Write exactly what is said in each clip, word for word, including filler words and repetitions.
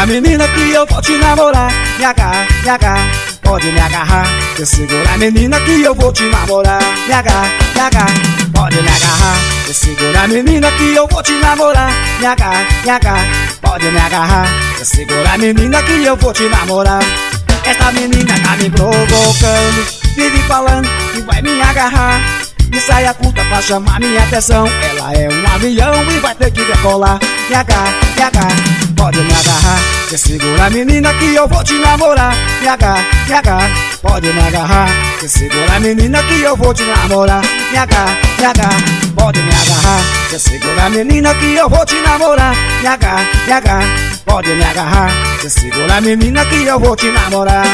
segura menina que eu vou te namorar. Me agarra, me agarra, pode me agarrar. Me segura menina que eu vou te namorar. Me agarra, me agarra, pode me agarrar. Me segura menina que eu vou te namorar. Me agarra, me agarra, pode me agarrar. Me segura menina que eu vou te namorar. Esta menina tá me provocando, vive falando que vai me agarrar. De saia curta pra chamar minha atenção. Ela é um avião e vai ter que decolar. Me agarra, me agarra, pode me agarrar. Me segura menina que eu vou te namorar. Me agarra, me agarra, pode me agarrar. Me segura menina que eu vou te namorar. Me agarra, me agarra, pode me agarrar. Me segura menina que eu vou te namorar. Me agarra, me agarra, pode me agarrar. Me segura menina que eu vou te namorar.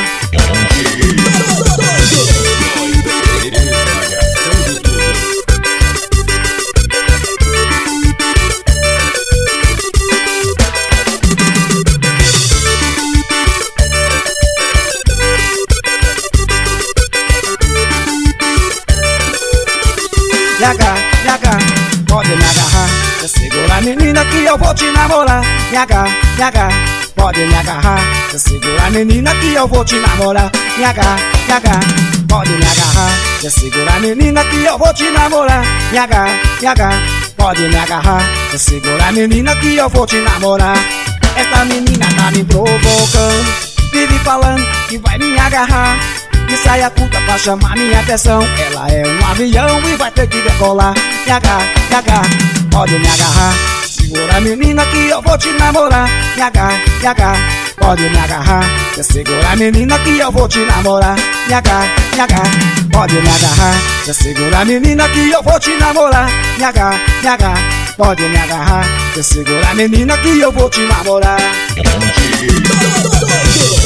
Me agarra, me agarra, pode me agarrar. Me segura menina que eu vou te namorar. Me agarra, me agarra, pode me agarrar. Me segura menina que eu vou te namorar. Me agarra, me agarra, pode me agarrar. Me segura menina que eu vou te namorar. Me agarra, me agarra, pode me agarrar. Me segura menina que eu vou te namorar. Esta menina tá me provocando, vive falando que vai me agarrar. De saia curta pra chamar minha atenção. Ela é um avião e vai ter que decolar. Me agarra, me agarra, pode me agarrar. Segura menina que eu vou te namorar. Me agarra, me agarra, pode me agarrar. Me segura menina que eu vou te namorar. Me agarra, me agarra, pode me agarrar. Me segura menina que eu vou te namorar. Me agarra, me agarra, pode me agarrar. Me segura menina que eu vou te namorar.